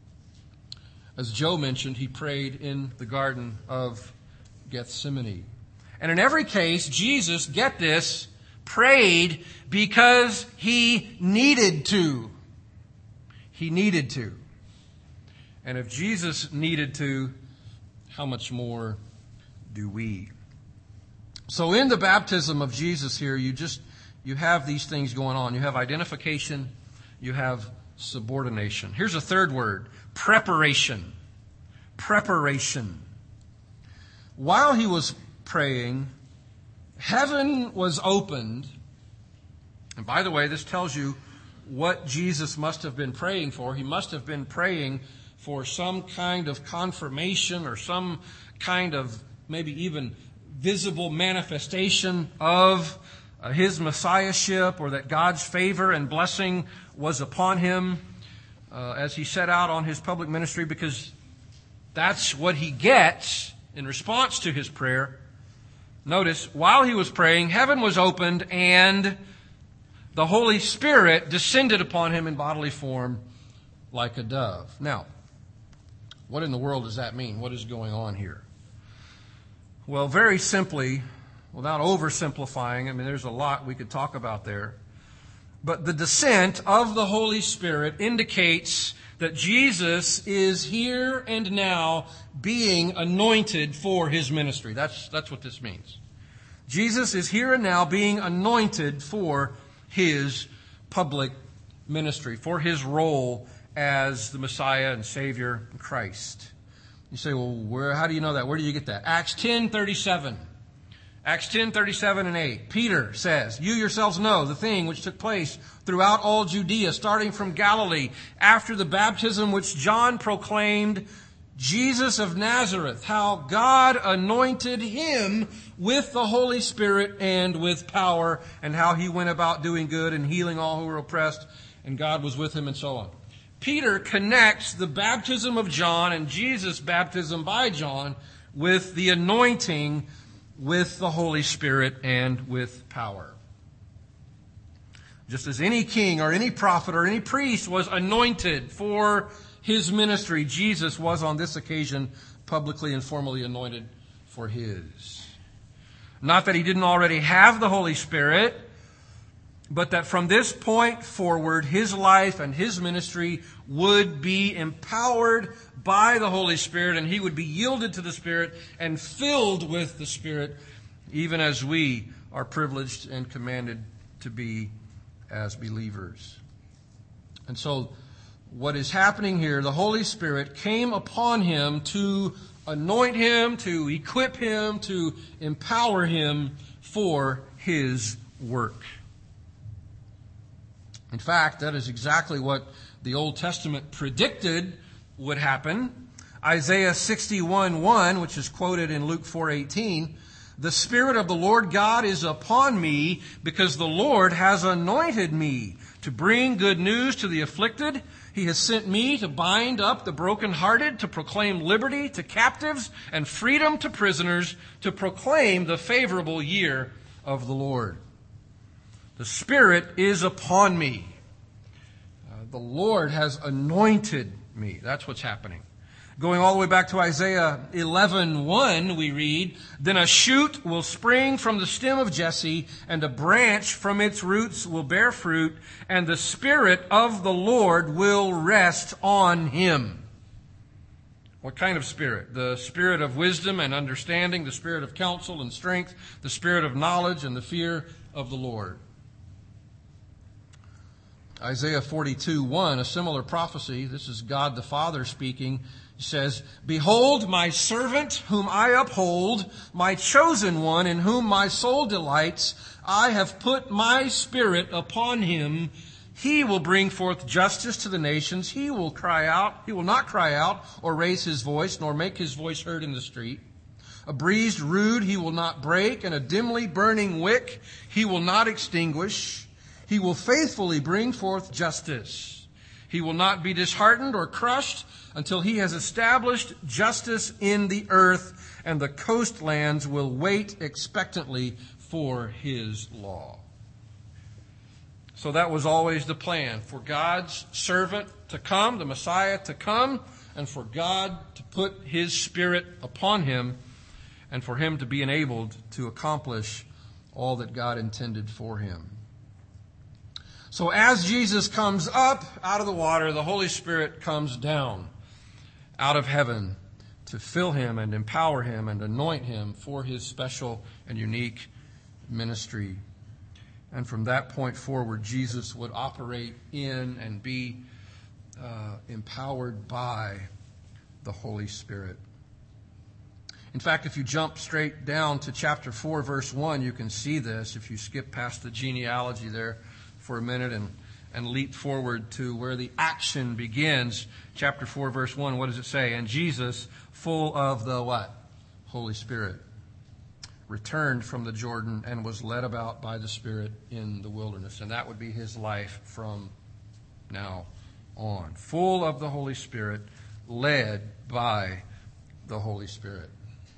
as Joe mentioned, he prayed in the Garden of Gethsemane. And in every case, Jesus, get this, prayed because he needed to. He needed to. And if Jesus needed to, how much more do we? So in the baptism of Jesus here, you have these things going on. You have identification, you have subordination. Here's a third word, preparation. Preparation. While he was praying, heaven was opened. And by the way, this tells you what Jesus must have been praying for. He must have been praying for some kind of confirmation or some kind of maybe even visible manifestation of his messiahship, or that God's favor and blessing was upon him as he set out on his public ministry, because that's what he gets in response to his prayer. Notice, while he was praying, heaven was opened and the Holy Spirit descended upon him in bodily form like a dove. Now, what in the world does that mean? What is going on here? Well, very simply, without oversimplifying, I mean, there's a lot we could talk about there. But the descent of the Holy Spirit indicates that Jesus is here and now being anointed for his ministry. That's what this means. Jesus is here and now being anointed for his public ministry, for his role as the Messiah and Savior Christ. You say, well, how do you know that? Where do you get that? Acts 10:37. Acts 10:37 and 8. Peter says, "You yourselves know the thing which took place throughout all Judea, starting from Galilee, after the baptism which John proclaimed, Jesus of Nazareth, how God anointed him with the Holy Spirit and with power, and how he went about doing good and healing all who were oppressed, and God was with him," and so on. Peter connects the baptism of John and Jesus' baptism by John with the anointing with the Holy Spirit and with power. Just as any king or any prophet or any priest was anointed for his ministry, Jesus was on this occasion publicly and formally anointed for his. Not that he didn't already have the Holy Spirit, but that from this point forward, his life and his ministry would be empowered by the Holy Spirit, and he would be yielded to the Spirit and filled with the Spirit, even as we are privileged and commanded to be as believers. And so, what is happening here, the Holy Spirit came upon him to anoint him, to equip him, to empower him for his work. In fact, that is exactly what the Old Testament predicted would happen. Isaiah 61:1, which is quoted in Luke 4:18, "The Spirit of the Lord God is upon me, because the Lord has anointed me to bring good news to the afflicted. He has sent me to bind up the brokenhearted, to proclaim liberty to captives and freedom to prisoners, to proclaim the favorable year of the Lord." The Spirit is upon me. The Lord has anointed me. That's what's happening. Going all the way back to Isaiah 11:1, we read, "Then a shoot will spring from the stem of Jesse, and a branch from its roots will bear fruit, and the Spirit of the Lord will rest on him." What kind of spirit? The spirit of wisdom and understanding, the spirit of counsel and strength, the spirit of knowledge and the fear of the Lord. Isaiah 42:1, a similar prophecy. This is God the Father speaking. He says, "Behold, my servant whom I uphold, my chosen one in whom my soul delights. I have put my Spirit upon him. He will bring forth justice to the nations. He will not cry out or raise his voice, nor make his voice heard in the street. A breezed rood he will not break, and a dimly burning wick he will not extinguish. He will faithfully bring forth justice. He will not be disheartened or crushed until he has established justice in the earth, and the coastlands will wait expectantly for his law. So that was always the plan, for God's servant to come, the Messiah to come, and for God to put his Spirit upon him, and for him to be enabled to accomplish all that God intended for him. So as Jesus comes up out of the water, the Holy Spirit comes down out of heaven to fill him and empower him and anoint him for his special and unique ministry. And from that point forward, Jesus would operate in and be empowered by the Holy Spirit. In fact, if you jump straight down to chapter 4, verse 1, you can see this. If you skip past the genealogy there for a minute and leap forward to where the action begins. Chapter 4, verse 1, what does it say? And Jesus, full of the what? Holy Spirit, returned from the Jordan and was led about by the Spirit in the wilderness. And that would be his life from now on. Full of the Holy Spirit, led by the Holy Spirit.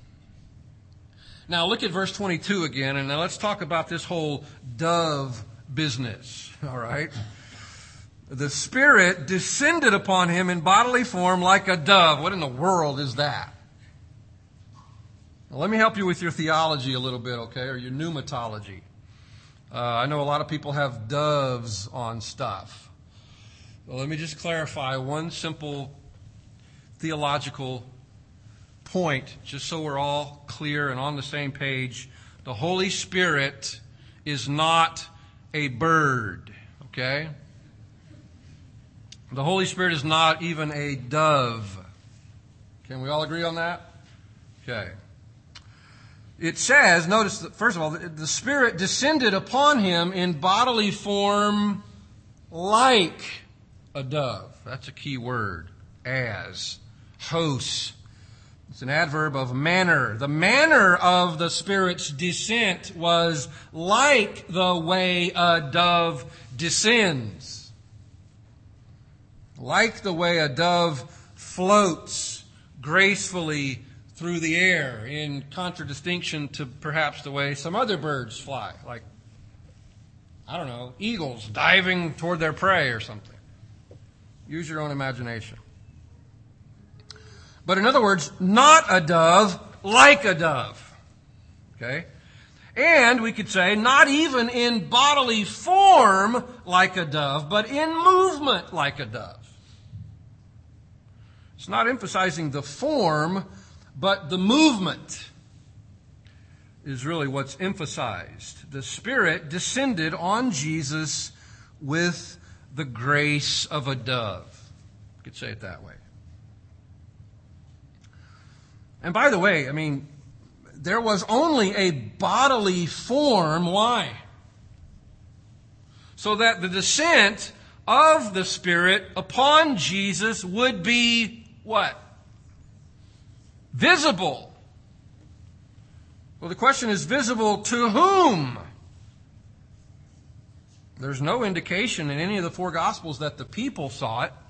Now look at verse 22 again, and now let's talk about this whole dove business, all right? The Spirit descended upon him in bodily form like a dove. What in the world is that? Now, let me help you with your theology a little bit, okay, or your pneumatology. I know a lot of people have doves on stuff. Well, let me just clarify one simple theological point, just so we're all clear and on the same page. The Holy Spirit is not a bird, okay? The Holy Spirit is not even a dove. Can we all agree on that? Okay. It says, notice that, first of all, the Spirit descended upon him in bodily form like a dove. That's a key word. As. Hos. It's an adverb of manner. The manner of the Spirit's descent was like the way a dove descends. Like the way a dove floats gracefully through the air, in contradistinction to perhaps the way some other birds fly, like, I don't know, eagles diving toward their prey or something. Use your own imagination. But in other words, not a dove, like a dove. Okay? And we could say, not even in bodily form like a dove, but in movement like a dove. It's not emphasizing the form, but the movement is really what's emphasized. The Spirit descended on Jesus with the grace of a dove. You could say it that way. And by the way, I mean, there was only a bodily form. Why? So that the descent of the Spirit upon Jesus would be what? Visible. Well, the question is, visible to whom? There's no indication in any of the four Gospels that the people saw it.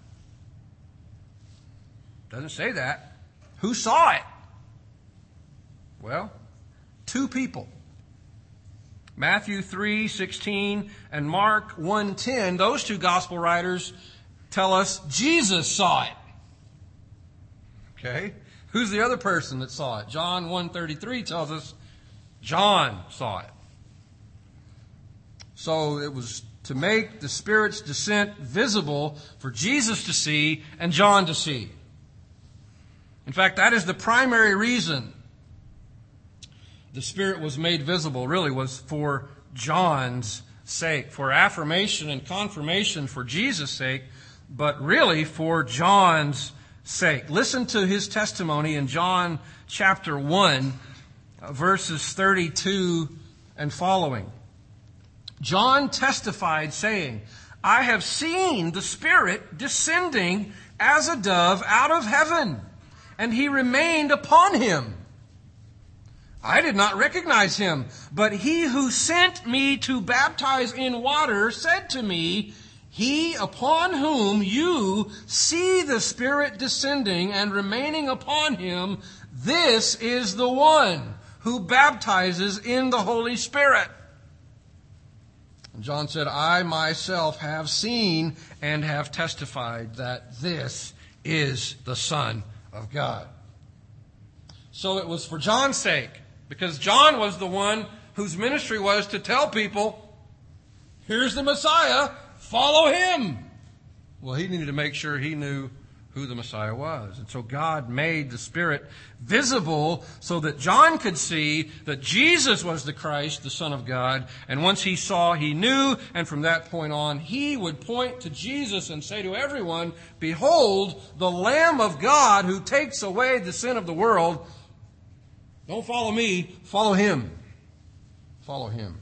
Doesn't say that. Who saw it? Well, two people. Matthew 3:16 and Mark 1:10, those two gospel writers tell us Jesus saw it. Okay? Who's the other person that saw it? John 1:33 tells us John saw it. So it was to make the Spirit's descent visible for Jesus to see and John to see. In fact, that is the primary reason the Spirit was made visible, really was for John's sake, for affirmation and confirmation for Jesus' sake, but really for John's sake. Listen to his testimony in John chapter 1, verses 32 and following. John testified, saying, I have seen the Spirit descending as a dove out of heaven, and he remained upon him. I did not recognize him. But he who sent me to baptize in water said to me, he upon whom you see the Spirit descending and remaining upon him, this is the one who baptizes in the Holy Spirit. And John said, I myself have seen and have testified that this is the Son of God. So it was for John's sake, because John was the one whose ministry was to tell people, here's the Messiah, follow him. Well, he needed to make sure he knew who the Messiah was. And so God made the Spirit visible so that John could see that Jesus was the Christ, the Son of God. And once he saw, he knew, and from that point on, he would point to Jesus and say to everyone, behold, the Lamb of God who takes away the sin of the world. Don't follow me, follow him. Follow him.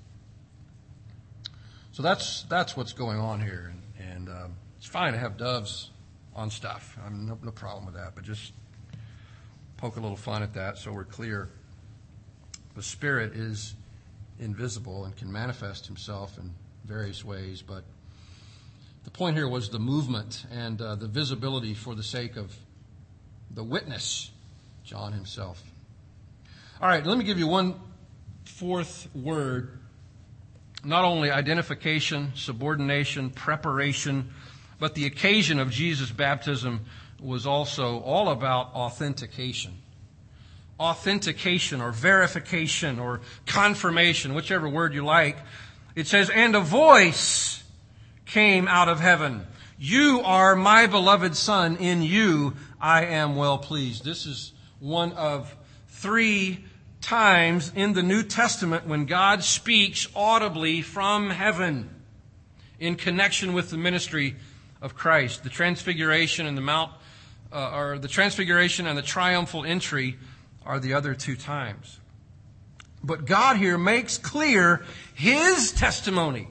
So that's what's going on here. And it's fine to have doves on stuff. I mean, no problem with that, but just poke a little fun at that so we're clear. The Spirit is invisible and can manifest himself in various ways, but the point here was the movement and the visibility for the sake of the witness, John himself. All right, let me give you one fourth word. Not only identification, subordination, preparation, but the occasion of Jesus' baptism was also all about authentication. Authentication or verification or confirmation, whichever word you like. It says, and a voice came out of heaven. You are my beloved Son. In you I am well pleased. This is one of 3 times in the New Testament when God speaks audibly from heaven in connection with the ministry of Christ. The Transfiguration and the Transfiguration and the triumphal entry are the other 2 times. But God here makes clear his testimony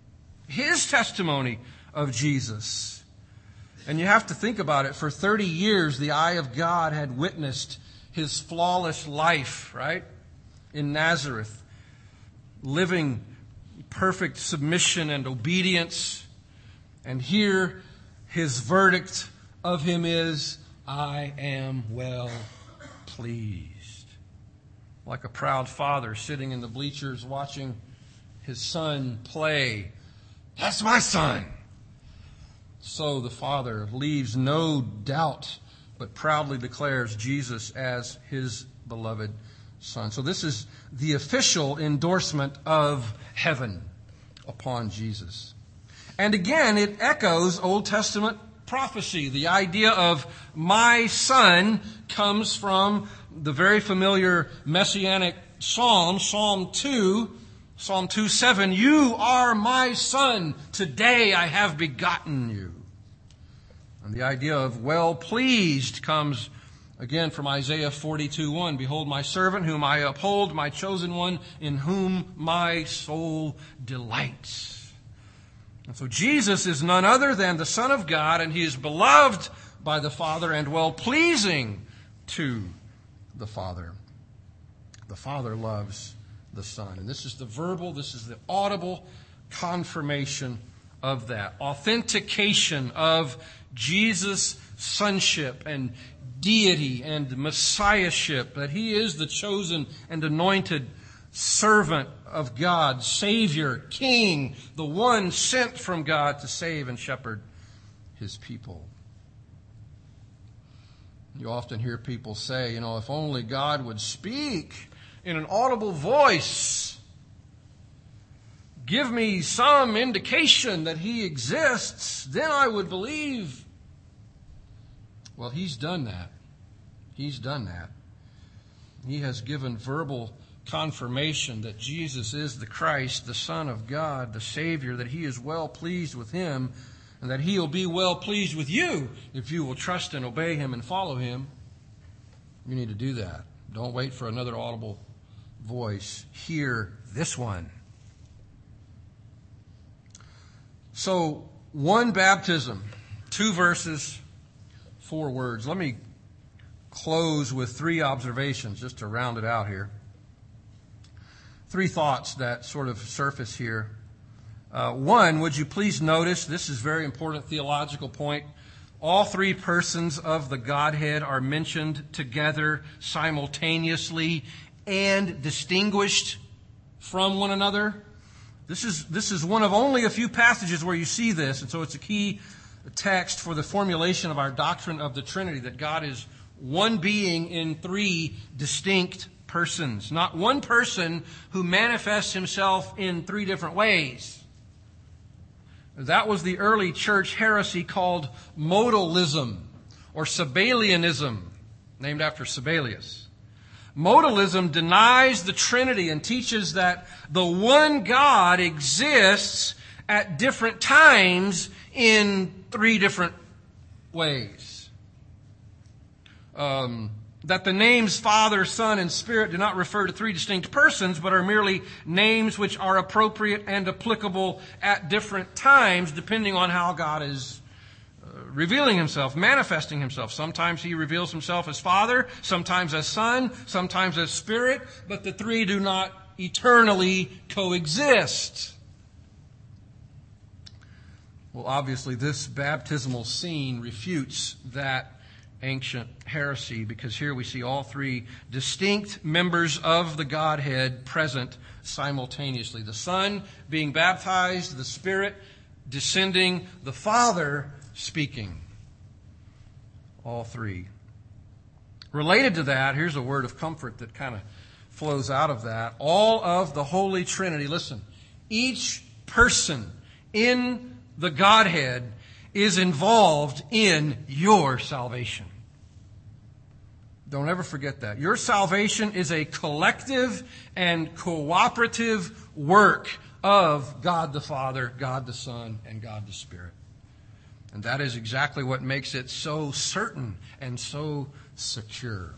of Jesus. And you have to think about it. For 30 years, the eye of God had witnessed his flawless life, right? In Nazareth, living perfect submission and obedience. And here, his verdict of him is, I am well pleased. Like a proud father sitting in the bleachers watching his son play. That's my son. So the Father leaves no doubt, but proudly declares Jesus as his beloved Son. So this is the official endorsement of heaven upon Jesus. And again, it echoes Old Testament prophecy. The idea of my son comes from the very familiar messianic psalm, Psalm 2:7. You are my son. Today I have begotten you. And the idea of well pleased comes again from Isaiah 42:1. Behold my servant whom I uphold, my chosen one in whom my soul delights. And so Jesus is none other than the Son of God, and he is beloved by the Father and well-pleasing to the Father. The Father loves the Son. And this is the verbal, this is the audible confirmation of that. Authentication of Jesus' sonship and deity and messiahship, that he is the chosen and anointed servant of God, Savior, King, the one sent from God to save and shepherd his people. You often hear people say, if only God would speak in an audible voice, give me some indication that he exists, then I would believe. Well, he's done that. He's done that. He has given verbal confirmation that Jesus is the Christ, the Son of God, the Savior, that he is well pleased with him, and that he'll be well pleased with you if you will trust and obey him and follow him. You need to do that. Don't wait for another audible voice. Hear this one. So, 1 baptism, 2 verses, 4 words. Let me close with 3 observations just to round it out here. three thoughts that sort of surface here. One, would you please notice, this is a very important theological point, all three persons of the Godhead are mentioned together simultaneously and distinguished from one another. This is one of only a few passages where you see this, and so it's a key text for the formulation of our doctrine of the Trinity, that God is one being in three distinct persons, not one person who manifests himself in three different ways. That was the early church heresy called modalism or Sabellianism, named after Sabellius. Modalism denies the Trinity and teaches that the one God exists at different times in three different ways. That the names Father, Son, and Spirit do not refer to three distinct persons, but are merely names which are appropriate and applicable at different times, depending on how God is revealing himself, manifesting himself. Sometimes he reveals himself as Father, sometimes as Son, sometimes as Spirit, but the three do not eternally coexist. Well, obviously, this baptismal scene refutes that ancient heresy, because here we see all three distinct members of the Godhead present simultaneously. The Son being baptized, the Spirit descending, the Father speaking. All three. Related to that, here's a word of comfort that kind of flows out of that. All of the Holy Trinity, listen, each person in the Godhead is involved in your salvation. Don't ever forget that. Your salvation is a collective and cooperative work of God the Father, God the Son, and God the Spirit. And that is exactly what makes it so certain and so secure.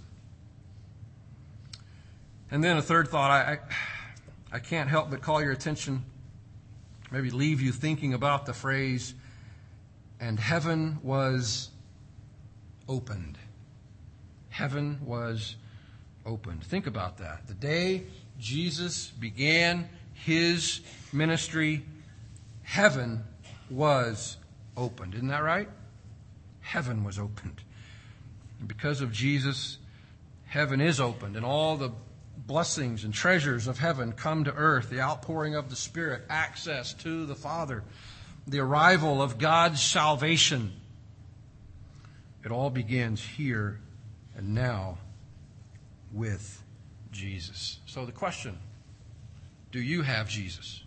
And then a third thought, I can't help but call your attention, maybe leave you thinking about the phrase, and heaven was opened. Heaven was opened. Think about that. The day Jesus began his ministry, heaven was opened. Isn't that right? Heaven was opened. And because of Jesus, heaven is opened, and all the blessings and treasures of heaven come to earth. The outpouring of the Spirit, access to the Father, the arrival of God's salvation. It all begins here and now with Jesus. So the question, do you have Jesus?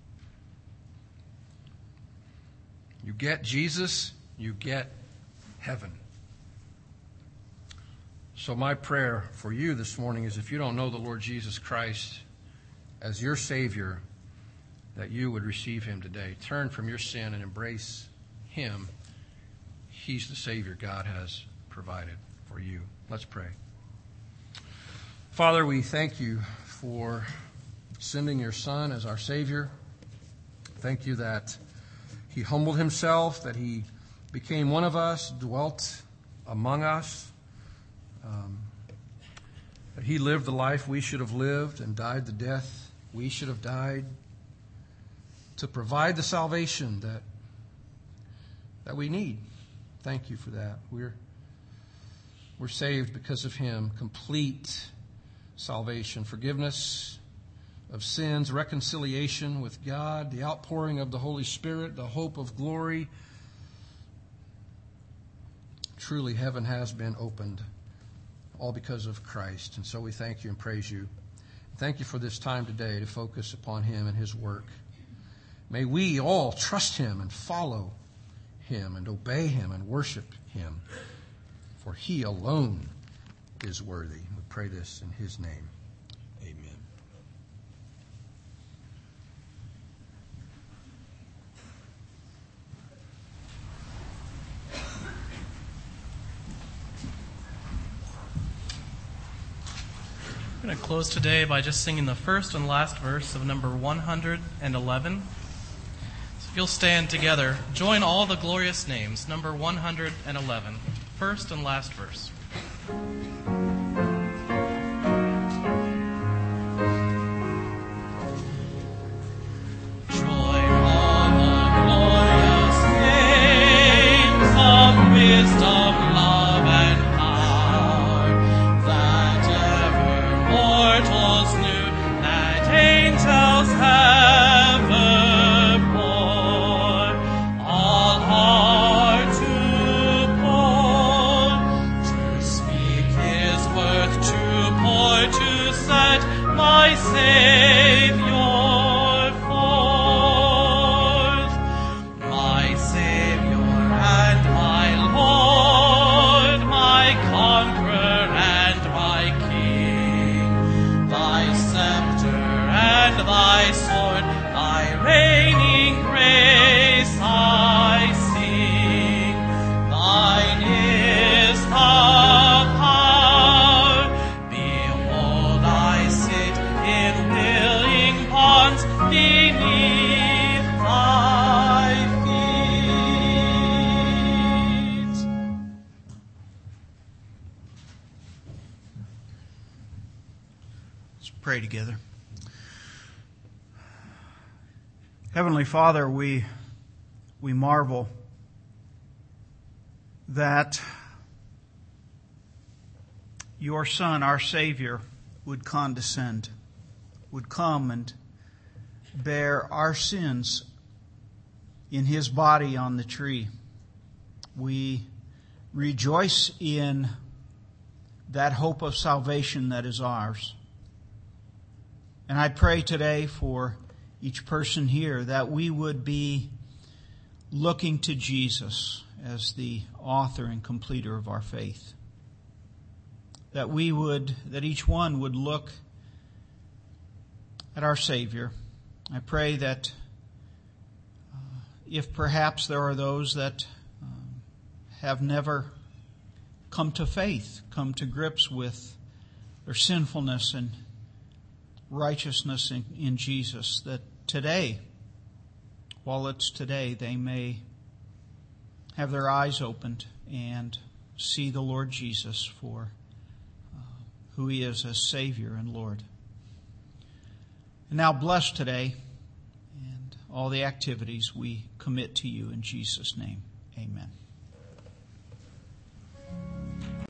You get Jesus, you get heaven. So my prayer for you this morning is, if you don't know the Lord Jesus Christ as your Savior, that you would receive him today. Turn from your sin and embrace him. He's the Savior God has provided for you. Let's pray. Father, we thank you for sending your Son as our Savior. Thank you that he humbled himself, that he became one of us, dwelt among us, that he lived the life we should have lived and died the death we should have died to provide the salvation that we need. Thank you for that. We're saved because of him. Complete salvation, forgiveness of sins, reconciliation with God, the outpouring of the Holy Spirit, the hope of glory. Truly, heaven has been opened, all because of Christ. And so we thank you and praise you. Thank you for this time today to focus upon him and his work. May we all trust him and follow him and obey him and worship him, for he alone is worthy. We pray this in his name. Amen. We're going to close today by just singing the first and last verse of number 111. So if you'll stand together, join all the glorious names, number 111, first and last verse. angels knew, that angels evermore. All are too poor to speak his worth, too poor to set my Savior forth. My Savior and my Lord, my conqueror and my King, thy scepter and thy sword, thy reigning grace I sing. Thine is the power. Behold, I sit in willing bonds beneath thy feet. Let's pray together. Heavenly Father, we marvel that your Son, our Savior, would condescend, would come and bear our sins in his body on the tree. We rejoice in that hope of salvation that is ours. And I pray today for each person here that we would be looking to Jesus as the author and completer of our faith. That each one would look at our Savior. I pray that if perhaps there are those that have never come to faith, come to grips with their sinfulness and righteousness in Jesus, that today, while it's today, they may have their eyes opened and see the Lord Jesus for who he is as Savior and Lord. And now bless today and all the activities we commit to you in Jesus' name. Amen.